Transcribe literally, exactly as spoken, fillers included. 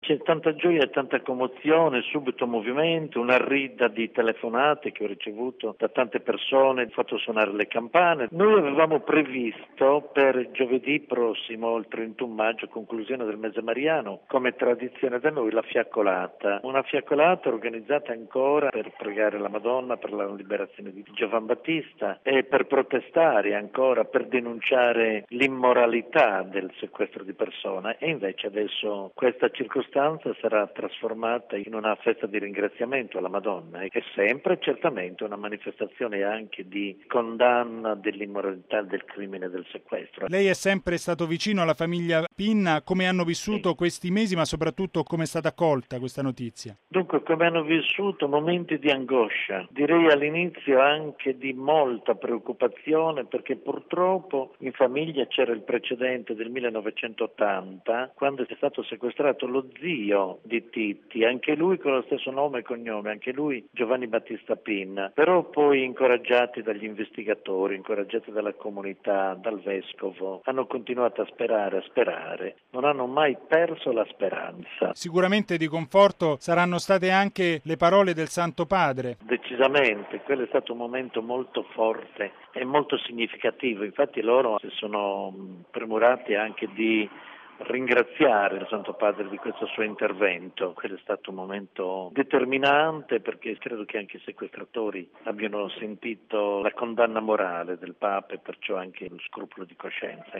C'è tanta gioia e tanta commozione, subito movimento, una rida di telefonate che ho ricevuto da tante persone, ho fatto suonare le campane. Noi avevamo previsto per giovedì prossimo, il trentuno maggio, conclusione del mese mariano, come tradizione da noi, la fiaccolata. Una fiaccolata organizzata ancora per pregare la Madonna per la liberazione di Giovan Battista e per protestare ancora, per denunciare l'immoralità del sequestro di persona, e invece adesso questa circostanza sarà trasformata in una festa di ringraziamento alla Madonna e che è sempre certamente una manifestazione anche di condanna dell'immoralità, del crimine del sequestro. Lei è sempre stato vicino alla famiglia Pinna, come hanno vissuto sì. questi mesi, ma soprattutto come è stata accolta questa notizia? Dunque, come hanno vissuto momenti di angoscia, direi all'inizio anche di molta preoccupazione, perché purtroppo in famiglia c'era il precedente del millenovecentottanta, quando è stato sequestrato lo zio di Titti, anche lui con lo stesso nome e cognome, anche lui Giovanni Battista Pinna, però poi incoraggiati dagli investigatori, incoraggiati dalla comunità, dal vescovo, hanno continuato a sperare, a sperare, non hanno mai perso la speranza. Sicuramente di conforto saranno state anche le parole del Santo Padre. Decisamente, quello è stato un momento molto forte e molto significativo, infatti loro si sono premurati anche di ringraziare il Santo Padre di questo suo intervento. Quello è stato un momento determinante, perché credo che anche i sequestratori abbiano sentito la condanna morale del Papa e perciò anche lo scrupolo di coscienza.